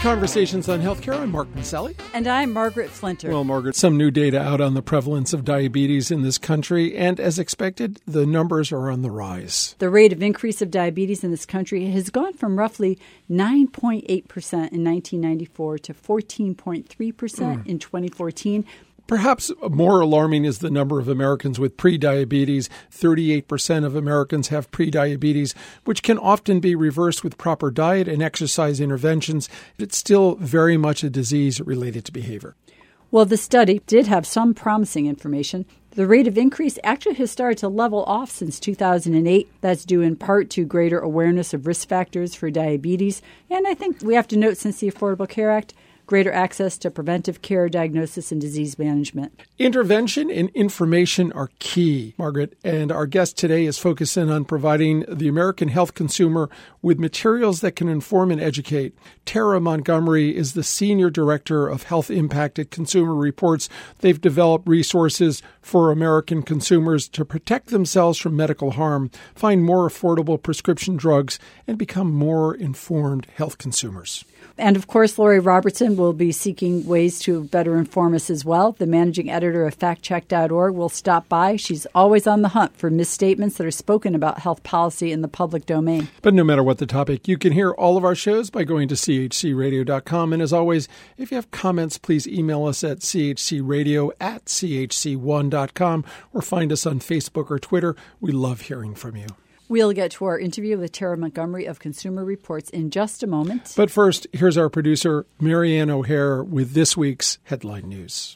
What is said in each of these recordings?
Conversations on Healthcare. I'm Mark Maselli. And I'm Margaret Flinter. Well, Margaret, some new data out on the prevalence of diabetes in this country, and as expected, the numbers are on the rise. The rate of increase of diabetes in this country has gone from roughly 9.8% in 1994 to 14.3% in 2014. Perhaps more alarming is the number of Americans with prediabetes. 38% of Americans have prediabetes, which can often be reversed with proper diet and exercise interventions. It's still very much a disease related to behavior. Well, the study did have some promising information. The rate of increase actually has started to level off since 2008. That's due in part to greater awareness of risk factors for diabetes. And I think we have to note, since the Affordable Care Act, greater access to preventive care, diagnosis, and disease management. Intervention and information are key, Margaret, and our guest today is focusing on providing the American health consumer with materials that can inform and educate. Tara Montgomery is the Senior Director of Health Impact at Consumer Reports. They've developed resources for American consumers to protect themselves from medical harm, find more affordable prescription drugs, and become more informed health consumers. And, of course, Lori Robertson will be seeking ways to better inform us as well. The managing editor of factcheck.org will stop by. She's always on the hunt for misstatements that are spoken about health policy in the public domain. But no matter what the topic, you can hear all of our shows by going to chcradio.com. And as always, if you have comments, please email us at chcradio@chc1.com or find us on Facebook or Twitter. We love hearing from you. We'll get to our interview with Tara Montgomery of Consumer Reports in just a moment. But first, here's our producer, Marianne O'Hare, with this week's headline news.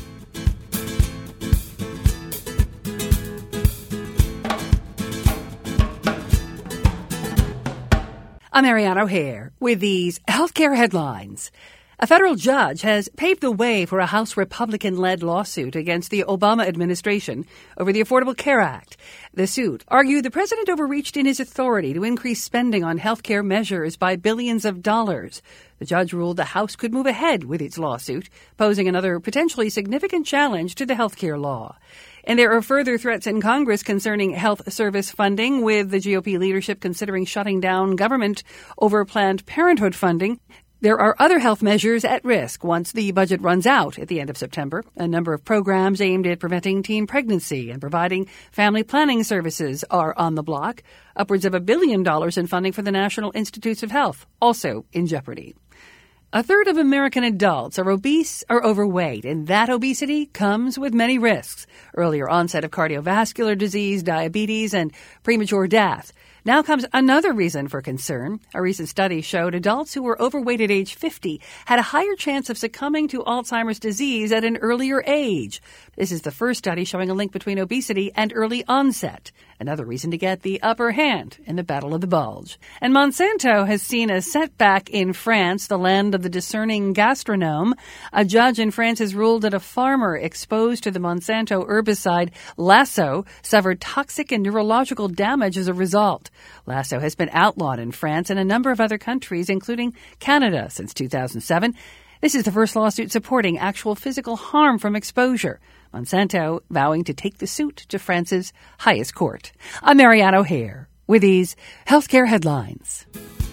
I'm Marianne O'Hare with these healthcare headlines. A federal judge has paved the way for a House Republican-led lawsuit against the Obama administration over the Affordable Care Act. The suit argued the president overreached in his authority to increase spending on health care measures by billions of dollars. The judge ruled the House could move ahead with its lawsuit, posing another potentially significant challenge to the health care law. And there are further threats in Congress concerning health service funding, with the GOP leadership considering shutting down government over Planned Parenthood funding. There are other health measures at risk once the budget runs out at the end of September. A number of programs aimed at preventing teen pregnancy and providing family planning services are on the block. Upwards of $1 billion in funding for the National Institutes of Health also in jeopardy. A third of American adults are obese or overweight, and that obesity comes with many risks. Earlier onset of cardiovascular disease, diabetes, and premature death. Now comes another reason for concern. A recent study showed adults who were overweight at age 50 had a higher chance of succumbing to Alzheimer's disease at an earlier age. This is the first study showing a link between obesity and early onset. Another reason to get the upper hand in the battle of the bulge. And Monsanto has seen a setback in France, the land of the discerning gastronome. A judge in France has ruled that a farmer exposed to the Monsanto herbicide Lasso suffered toxic and neurological damage as a result. Lasso has been outlawed in France and a number of other countries, including Canada, since 2007. This is the first lawsuit supporting actual physical harm from exposure. Monsanto vowing to take the suit to France's highest court. I'm Marianne O'Hare with these healthcare headlines.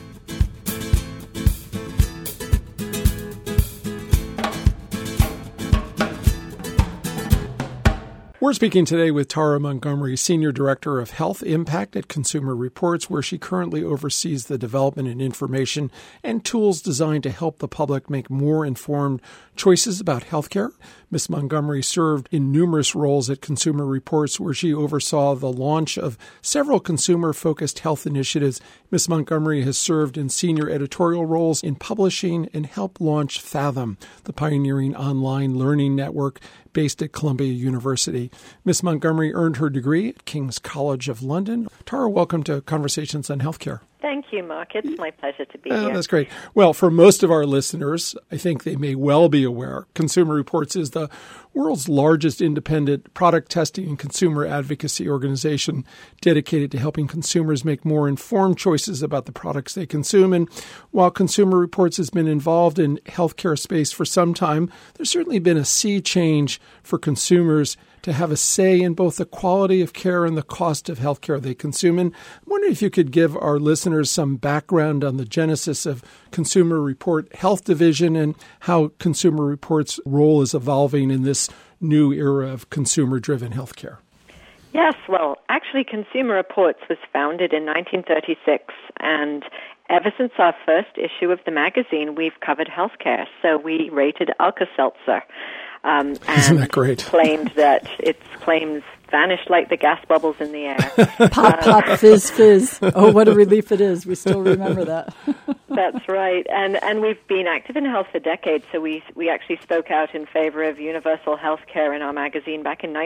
We're speaking today with Tara Montgomery, Senior Director of Health Impact at Consumer Reports, where she currently oversees the development and information and tools designed to help the public make more informed choices about healthcare. Ms. Montgomery served in numerous roles at Consumer Reports, where she oversaw the launch of several consumer-focused health initiatives. Ms. Montgomery has served in senior editorial roles in publishing and helped launch Fathom, the pioneering online learning network based at Columbia University. Ms. Montgomery earned her degree at King's College of London. Tara, welcome to Conversations on Healthcare. Thank you, Mark. It's my pleasure to be here. That's great. Well, for most of our listeners, I think they may well be aware, Consumer Reports is the world's largest independent product testing and consumer advocacy organization dedicated to helping consumers make more informed choices about the products they consume. And while Consumer Reports has been involved in healthcare space for some time, there's certainly been a sea change for consumers to have a say in both the quality of care and the cost of healthcare they consume. And I'm wondering if you could give our listeners some background on the genesis of Consumer Report Health Division and how Consumer Report's role is evolving in this new era of consumer-driven healthcare. Yes, well, actually, Consumer Reports was founded in 1936, and ever since our first issue of the magazine, we've covered healthcare. So we rated Alka-Seltzer. And isn't that great? Claimed that its claims vanished like the gas bubbles in the air. Pop, pop, fizz, fizz. Oh, what a relief it is. We still remember that. That's right. And we've been active in health for decades, so we actually spoke out in favor of universal health care in our magazine back in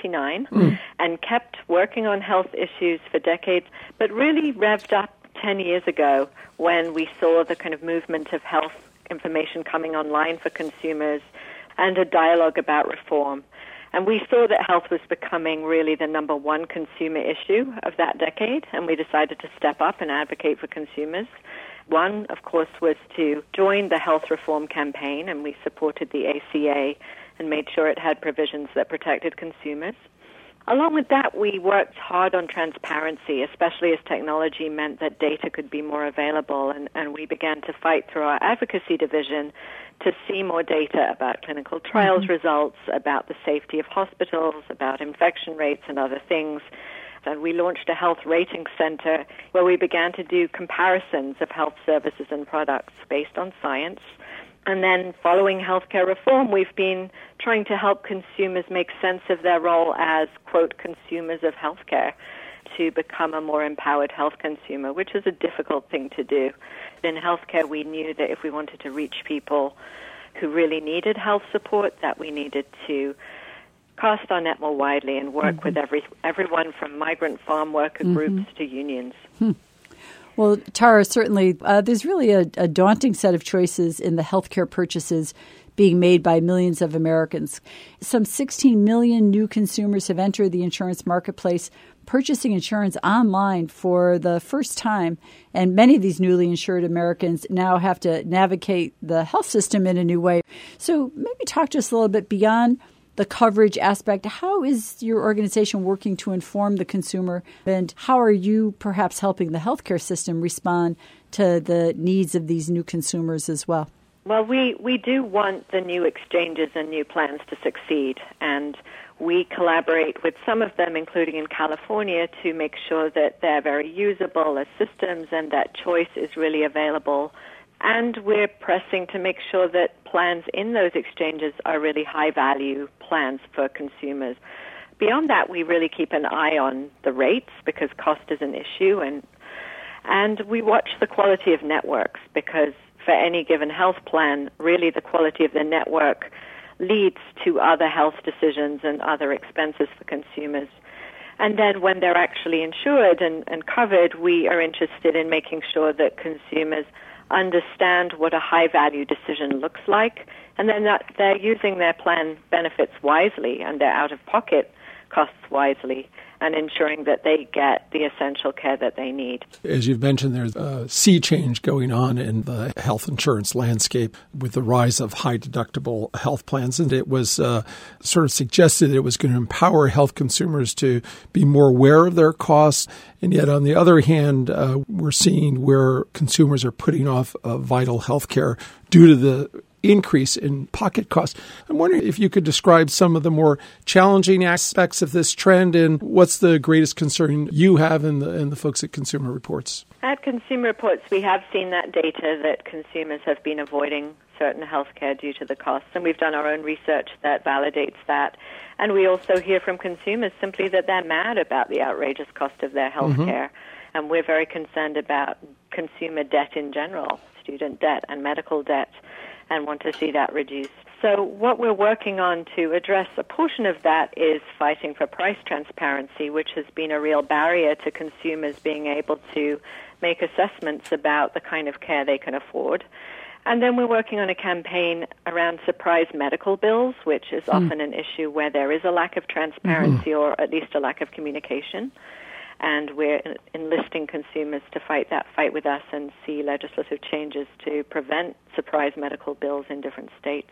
1939 and kept working on health issues for decades, but really revved up 10 years ago when we saw the kind of movement of health information coming online for consumers and a dialogue about reform. And we saw that health was becoming really the number one consumer issue of that decade, and we decided to step up and advocate for consumers. One, of course, was to join the health reform campaign, and we supported the ACA and made sure it had provisions that protected consumers. Along with that, we worked hard on transparency, especially as technology meant that data could be more available, and we began to fight through our advocacy division to see more data about clinical trials results, about the safety of hospitals, about infection rates and other things. And we launched a health rating center where we began to do comparisons of health services and products based on science. And then following healthcare reform, we've been trying to help consumers make sense of their role as, quote, consumers of healthcare to become a more empowered health consumer, which is a difficult thing to do. In healthcare, we knew that if we wanted to reach people who really needed health support, that we needed to cast our net more widely and work with everyone from migrant farm worker groups to unions. Well, Tara, certainly there's really a daunting set of choices in the healthcare purchases being made by millions of Americans. Some 16 million new consumers have entered the insurance marketplace, purchasing insurance online for the first time. And many of these newly insured Americans now have to navigate the health system in a new way. So maybe talk to us a little bit beyond the coverage aspect. How is your organization working to inform the consumer, and how are you perhaps helping the healthcare system respond to the needs of these new consumers as well? Well, we do want the new exchanges and new plans to succeed, and we collaborate with some of them, including in California, to make sure that they're very usable as systems and that choice is really available. And we're pressing to make sure that plans in those exchanges are really high-value plans for consumers. Beyond that, we really keep an eye on the rates because cost is an issue, and we watch the quality of networks because for any given health plan, really the quality of the network leads to other health decisions and other expenses for consumers. And then when they're actually insured and covered, we are interested in making sure that consumers understand what a high-value decision looks like, and then that they're using their plan benefits wisely and their out-of-pocket costs wisely, and ensuring that they get the essential care that they need. As you've mentioned, there's a sea change going on in the health insurance landscape with the rise of high-deductible health plans, and it was sort of suggested it was going to empower health consumers to be more aware of their costs. And yet, on the other hand, we're seeing where consumers are putting off vital health care due to the increase in pocket costs. I'm wondering if you could describe some of the more challenging aspects of this trend and what's the greatest concern you have and the folks at Consumer Reports. At Consumer Reports, we have seen that data that consumers have been avoiding certain health care due to the costs, and we've done our own research that validates that. And we also hear from consumers simply that they're mad about the outrageous cost of their health care. And we're very concerned about consumer debt in general, student debt and medical debt, and want to see that reduced. So what we're working on to address a portion of that is fighting for price transparency, which has been a real barrier to consumers being able to make assessments about the kind of care they can afford. And then we're working on a campaign around surprise medical bills, which is often an issue where there is a lack of transparency or at least a lack of communication. And we're enlisting consumers to fight that fight with us and see legislative changes to prevent surprise medical bills in different states.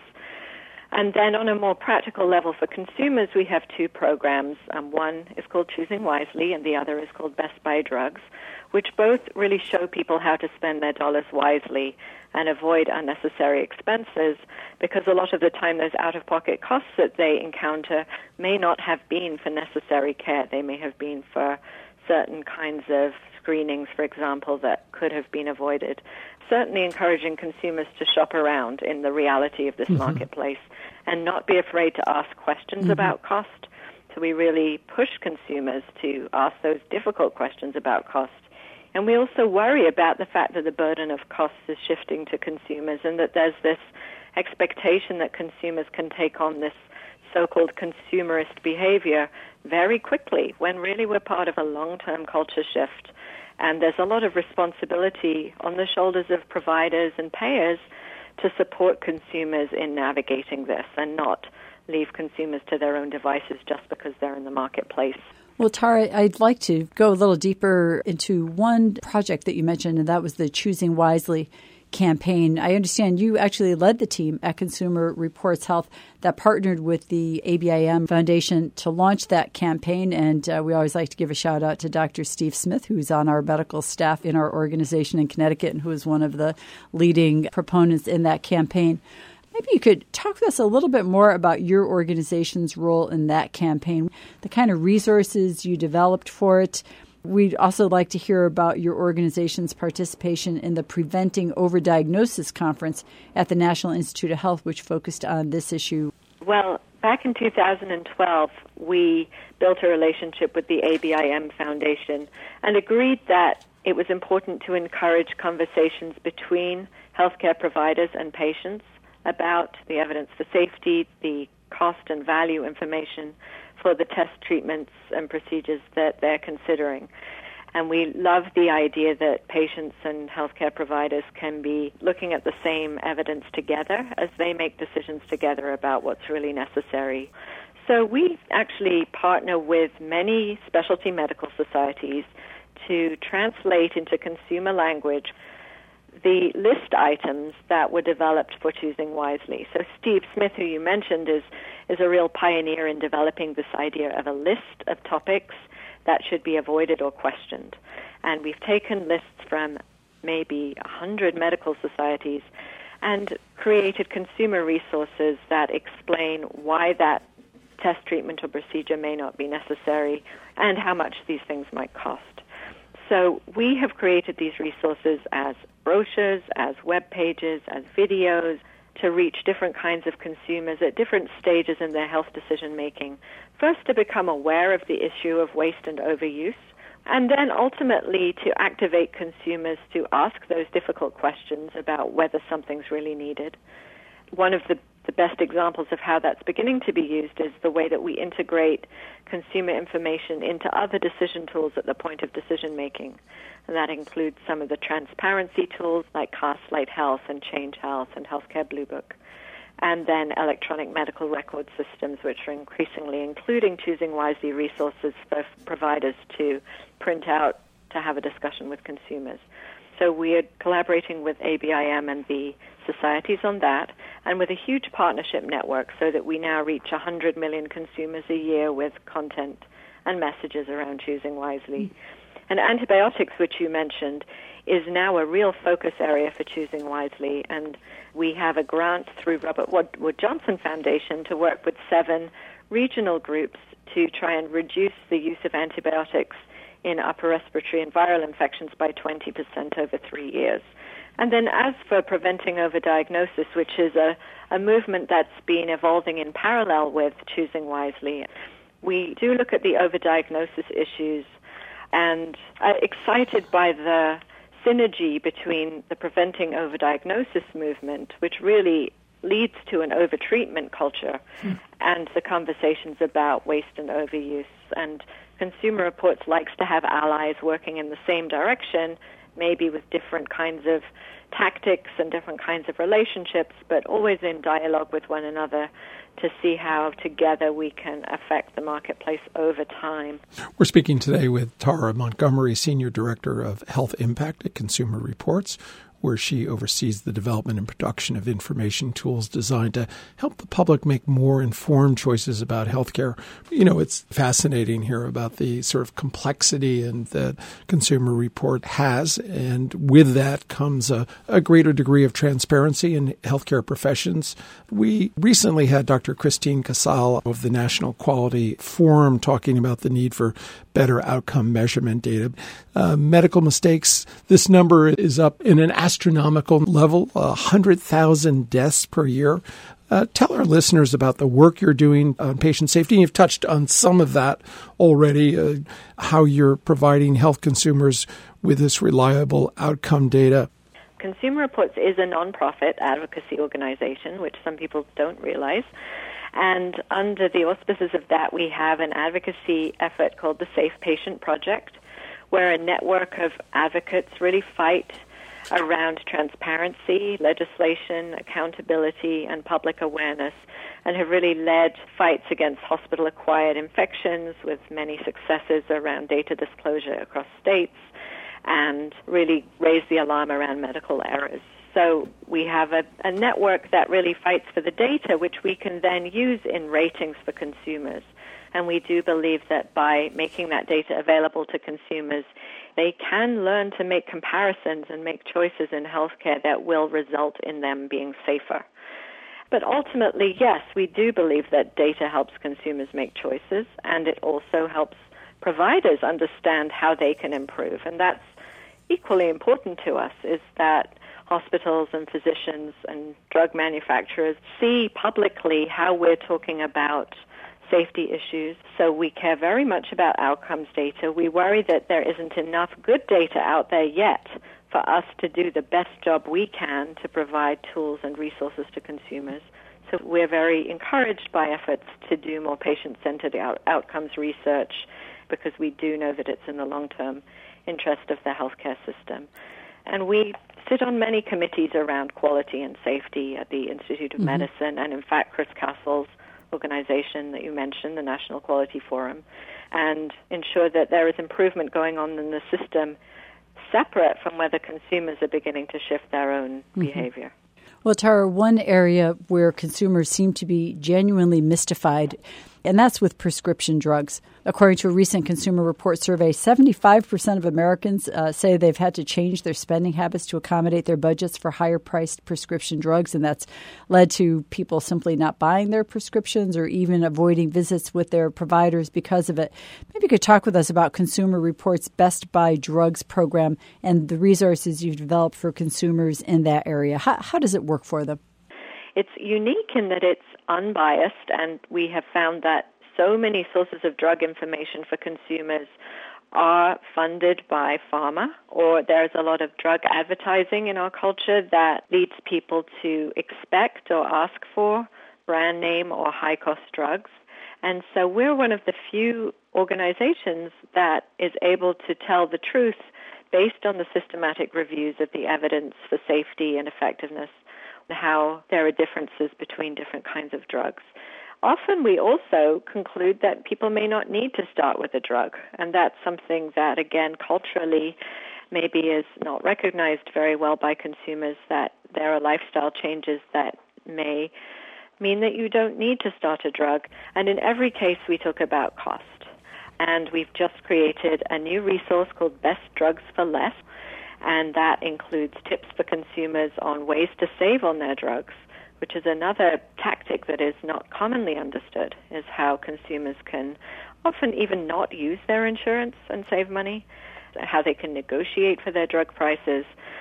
And then on a more practical level for consumers, we have two programs. One is called Choosing Wisely, and the other is called Best Buy Drugs, which both really show people how to spend their dollars wisely and avoid unnecessary expenses, because a lot of the time those out-of-pocket costs that they encounter may not have been for necessary care. They may have been for certain kinds of screenings, for example, that could have been avoided. Certainly encouraging consumers to shop around in the reality of this marketplace and not be afraid to ask questions about cost. So we really push consumers to ask those difficult questions about cost. And we also worry about the fact that the burden of costs is shifting to consumers and that there's this expectation that consumers can take on this so-called consumerist behavior very quickly, when really we're part of a long-term culture shift. And there's a lot of responsibility on the shoulders of providers and payers to support consumers in navigating this and not leave consumers to their own devices just because they're in the marketplace. Well, Tara, I'd like to go a little deeper into one project that you mentioned, and that was the Choosing Wisely campaign. I understand you actually led the team at Consumer Reports Health that partnered with the ABIM Foundation to launch that campaign. And we always like to give a shout out to Dr. Steve Smith, who's on our medical staff in our organization in Connecticut and who is one of the leading proponents in that campaign. Maybe you could talk with us a little bit more about your organization's role in that campaign, the kind of resources you developed for it. We'd also like to hear about your organization's participation in the Preventing Overdiagnosis Conference at the National Institute of Health, which focused on this issue. Well, back in 2012, we built a relationship with the ABIM Foundation and agreed that it was important to encourage conversations between healthcare providers and patients about the evidence for safety, the cost and value information for the test treatments and procedures that they're considering. And we love the idea that patients and healthcare providers can be looking at the same evidence together as they make decisions together about what's really necessary. So we actually partner with many specialty medical societies to translate into consumer language the list items that were developed for Choosing Wisely. So Steve Smith, who you mentioned, is a real pioneer in developing this idea of a list of topics that should be avoided or questioned. And we've taken lists from maybe 100 medical societies and created consumer resources that explain why that test, treatment, or procedure may not be necessary and how much these things might cost. So we have created these resources as brochures, as web pages, as videos to reach different kinds of consumers at different stages in their health decision-making. First, to become aware of the issue of waste and overuse, and then ultimately to activate consumers to ask those difficult questions about whether something's really needed. One of the best examples of how that's beginning to be used is the way that we integrate consumer information into other decision tools at the point of decision making. And that includes some of the transparency tools like Castlight Health and Change Health and Healthcare Blue Book. And then electronic medical record systems, which are increasingly including Choosing Wisely resources for providers to print out to have a discussion with consumers. So we are collaborating with ABIM and the societies on that, and with a huge partnership network so that we now reach 100 million consumers a year with content and messages around Choosing Wisely. And antibiotics, which you mentioned, is now a real focus area for Choosing Wisely, and we have a grant through Robert Wood Johnson Foundation to work with 7 regional groups to try and reduce the use of antibiotics in upper respiratory and viral infections by 20% over 3 years. And then as for preventing overdiagnosis, which is a movement that's been evolving in parallel with Choosing Wisely, we do look at the overdiagnosis issues and are excited by the synergy between the preventing overdiagnosis movement, which really leads to an overtreatment culture, and the conversations about waste and overuse. And Consumer Reports likes to have allies working in the same direction maybe with different kinds of tactics and different kinds of relationships, but always in dialogue with one another to see how together we can affect the marketplace over time. We're speaking today with Tara Montgomery, Senior Director of Health Impact at Consumer Reports, where she oversees the development and production of information tools designed to help the public make more informed choices about healthcare. You know, it's fascinating here about the sort of complexity and that Consumer Report has, and with that comes a greater degree of transparency in healthcare professions. We recently had Dr. Christine Casale of the National Quality Forum talking about the need for better outcome measurement data. Medical mistakes, this number is up in an astronomical level, 100,000 deaths per year. Tell our listeners about the work you're doing on patient safety. You've touched on some of that already, how you're providing health consumers with this reliable outcome data. Consumer Reports is a nonprofit advocacy organization, which some people don't realize. And under the auspices of that, we have an advocacy effort called the Safe Patient Project, where a network of advocates really fight around transparency, legislation, accountability, and public awareness, and have really led fights against hospital-acquired infections with many successes around data disclosure across states, and really raised the alarm around medical errors. So we have a network that really fights for the data, which we can then use in ratings for consumers. And we do believe that by making that data available to consumers, they can learn to make comparisons and make choices in healthcare that will result in them being safer. But ultimately, yes, we do believe that data helps consumers make choices, and it also helps providers understand how they can improve. And that's equally important to us, is that hospitals and physicians and drug manufacturers see publicly how we're talking about safety issues. So we care very much about outcomes data. We worry that there isn't enough good data out there yet for us to do the best job we can to provide tools and resources to consumers. So we're very encouraged by efforts to do more patient-centered outcomes research, because we do know that it's in the long-term interest of the healthcare system. And we sit on many committees around quality and safety at the Institute of Medicine, and in fact, Chris Castle's organization that you mentioned, the National Quality Forum, and ensure that there is improvement going on in the system separate from whether consumers are beginning to shift their own behavior. Well, Tara, one area where consumers seem to be genuinely mystified, and that's with prescription drugs. According to a recent Consumer Report survey, 75% of Americans say they've had to change their spending habits to accommodate their budgets for higher-priced prescription drugs, and that's led to people simply not buying their prescriptions or even avoiding visits with their providers because of it. Maybe you could talk with us about Consumer Report's Best Buy Drugs program and the resources you've developed for consumers in that area. How does it work for them? It's unique in that it's unbiased, and we have found that so many sources of drug information for consumers are funded by pharma, or there's a lot of drug advertising in our culture that leads people to expect or ask for brand name or high-cost drugs. And so we're one of the few organizations that is able to tell the truth based on the systematic reviews of the evidence for safety and effectiveness, how there are differences between different kinds of drugs. Often we also conclude that people may not need to start with a drug, and that's something that, again, culturally maybe is not recognized very well by consumers, that there are lifestyle changes that may mean that you don't need to start a drug. And in every case, we talk about cost. And we've just created a new resource called Best Drugs for Less, and that includes tips for consumers on ways to save on their drugs, which is another tactic that is not commonly understood, is how consumers can often even not use their insurance and save money, how they can negotiate for their drug prices.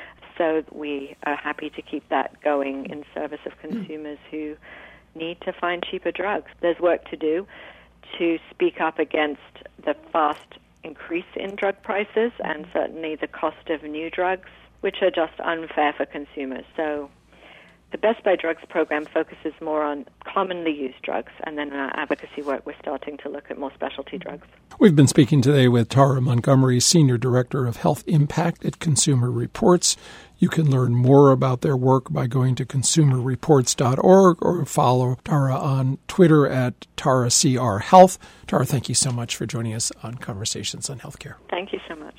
So we are happy to keep that going in service of consumers who need to find cheaper drugs. There's work to do to speak up against the fast increase in drug prices and certainly the cost of new drugs, which are just unfair for consumers. So The Best Buy Drugs program focuses more on commonly used drugs, and then in our advocacy work, we're starting to look at more specialty drugs. We've been speaking today with Tara Montgomery, Senior Director of Health Impact at Consumer Reports. You can learn more about their work by going to consumerreports.org or follow Tara on Twitter at TaraCRHealth. Tara, thank you so much for joining us on Conversations on Healthcare. Thank you so much.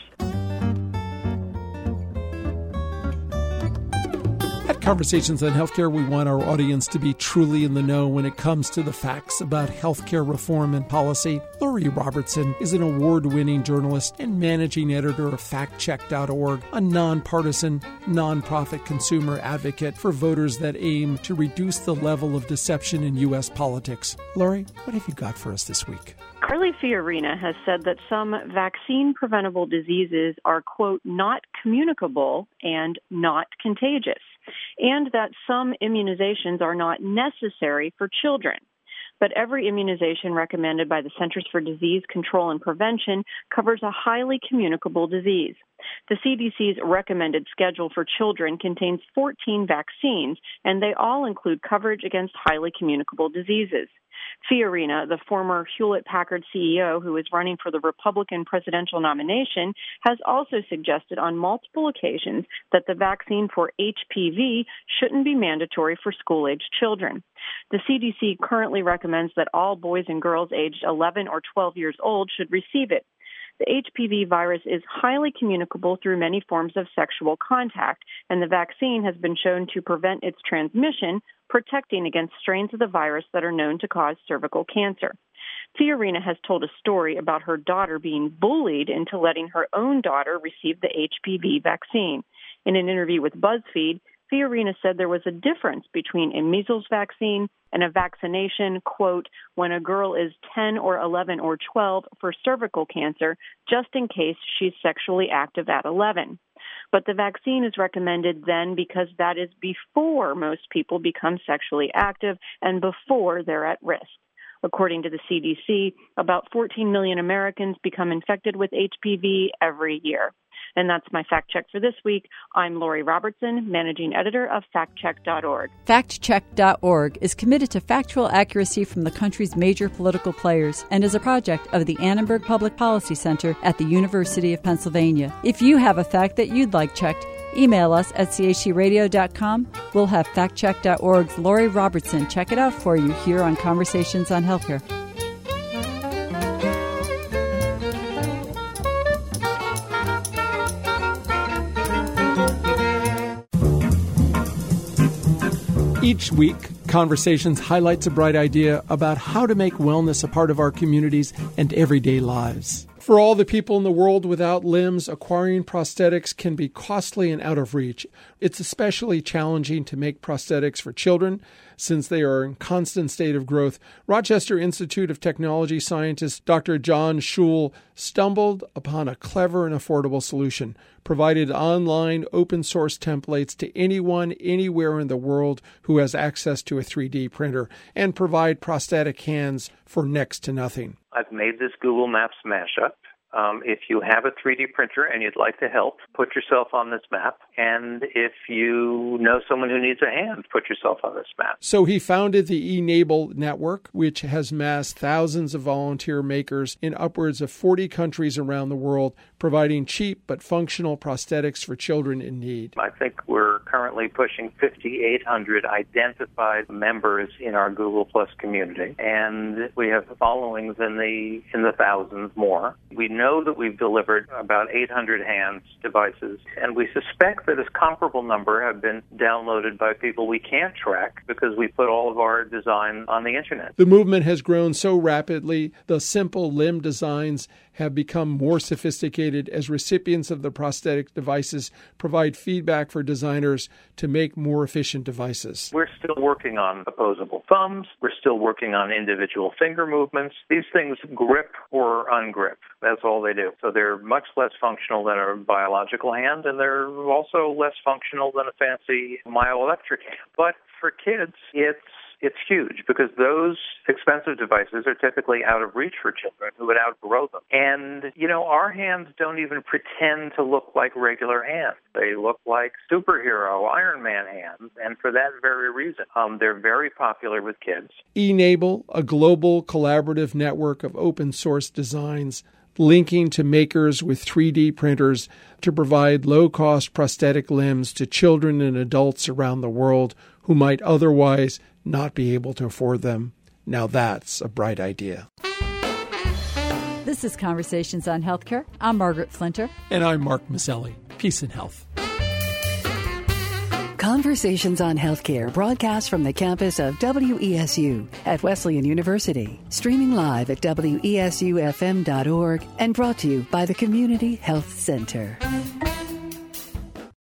At Conversations on Healthcare, we want our audience to be truly in the know when it comes to the facts about healthcare reform and policy. Lori Robertson is an award-winning journalist and managing editor of FactCheck.org, a nonpartisan, nonprofit consumer advocate for voters that aim to reduce the level of deception in U.S. politics. Lori, what have you got for us this week? Carly Fiorina has said that some vaccine-preventable diseases are, quote, not communicable and not contagious, and that some immunizations are not necessary for children. But every immunization recommended by the Centers for Disease Control and Prevention covers a highly communicable disease. The CDC's recommended schedule for children contains 14 vaccines, and they all include coverage against highly communicable diseases. Fiorina, the former Hewlett-Packard CEO who is running for the Republican presidential nomination, has also suggested on multiple occasions that the vaccine for HPV shouldn't be mandatory for school-aged children. The CDC currently recommends that all boys and girls aged 11 or 12 years old should receive it. The HPV virus is highly communicable through many forms of sexual contact, and the vaccine has been shown to prevent its transmission, protecting against strains of the virus that are known to cause cervical cancer. Fiorina has told a story about her daughter being bullied into letting her own daughter receive the HPV vaccine. In an interview with BuzzFeed, Fiorina said there was a difference between a measles vaccine and a vaccination, quote, when a girl is 10 or 11 or 12 for cervical cancer, just in case she's sexually active at 11. But the vaccine is recommended then because that is before most people become sexually active and before they're at risk. According to the CDC, about 14 million Americans become infected with HPV every year. And that's my fact check for this week. I'm Lori Robertson, managing editor of FactCheck.org. FactCheck.org is committed to factual accuracy from the country's major political players and is a project of the Annenberg Public Policy Center at the University of Pennsylvania. If you have a fact that you'd like checked, email us at chtradio.com. We'll have FactCheck.org's Lori Robertson check it out for you here on Conversations on Healthcare. Each week, Conversations highlights a bright idea about how to make wellness a part of our communities and everyday lives. For all the people in the world without limbs, acquiring prosthetics can be costly and out of reach. It's especially challenging to make prosthetics for children since they are in constant state of growth. Rochester Institute of Technology scientist Dr. John Schul stumbled upon a clever and affordable solution, provided online open source templates to anyone, anywhere in the world who has access to a 3D printer, and provide prosthetic hands for next to nothing. I've made this Google Maps mashup. If you have a 3D printer and you'd like to help, put yourself on this map. And if you know someone who needs a hand, put yourself on this map. So he founded the eNABLE network, which has massed thousands of volunteer makers in upwards of 40 countries around the world, providing cheap but functional prosthetics for children in need. I think we're currently pushing 5,800 identified members in our Google Plus community, and we have followings in the thousands more. We know that we've delivered about 800 hands devices, and we suspect that a comparable number have been downloaded by people we can't track because we put all of our design on the internet. The movement has grown so rapidly, the simple limb designs have become more sophisticated as recipients of the prosthetic devices provide feedback for designers to make more efficient devices. We're still working on opposable thumbs. We're still working on individual finger movements. These things grip or ungrip. That's all they do. So they're much less functional than a biological hand, and they're also less functional than a fancy myoelectric hand. But for kids, it's it's huge because those expensive devices are typically out of reach for children who would outgrow them. And, our hands don't even pretend to look like regular hands. They look like superhero Iron Man hands. And for that very reason, they're very popular with kids. eNable, a global collaborative network of open source designs linking to makers with 3D printers to provide low-cost prosthetic limbs to children and adults around the world who might otherwise not be able to afford them. Now that's a bright idea. This is Conversations on Healthcare. I'm Margaret Flinter. And I'm Mark Mazzelli. Peace and health. Conversations on Healthcare broadcast from the campus of WESU at Wesleyan University, streaming live at WESUFM.org and brought to you by the Community Health Center.